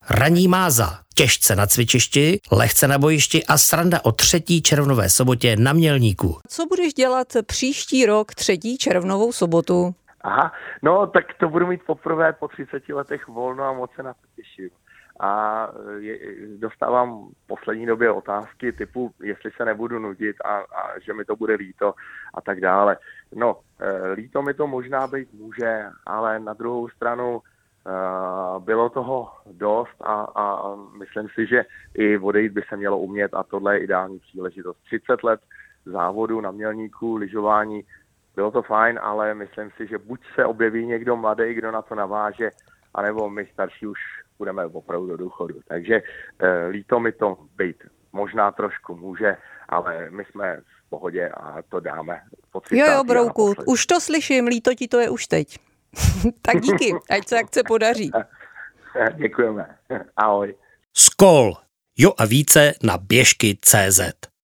Ranní máza, těžce na cvičišti, lehce na bojišti a sranda o 3. červnové sobotě na Mělníku. Co budeš dělat příští rok 3. červnovou sobotu? Aha, no tak to budu mít poprvé po 30 letech volno a moc se na to těším. A dostávám v poslední době otázky typu, jestli se nebudu nudit a že mi to bude líto a tak dále. No, líto mi to možná být může, ale na druhou stranu bylo toho dost a myslím si, že i odejít by se mělo umět a tohle je ideální příležitost. 30 let závodu na Mělníku, lyžování, bylo to fajn, ale myslím si, že buď se objeví někdo mladý, kdo na to naváže, anebo my starší už budeme opravdu do důchodu. Takže líto mi to být. Možná trošku může, ale my jsme v pohodě a to dáme po 30. Jo, Brouku, už to slyším, líto ti to je už teď. Tak díky, ať se akce podaří. Děkujeme. Ahoj. Skol. Jo a více na běžky.cz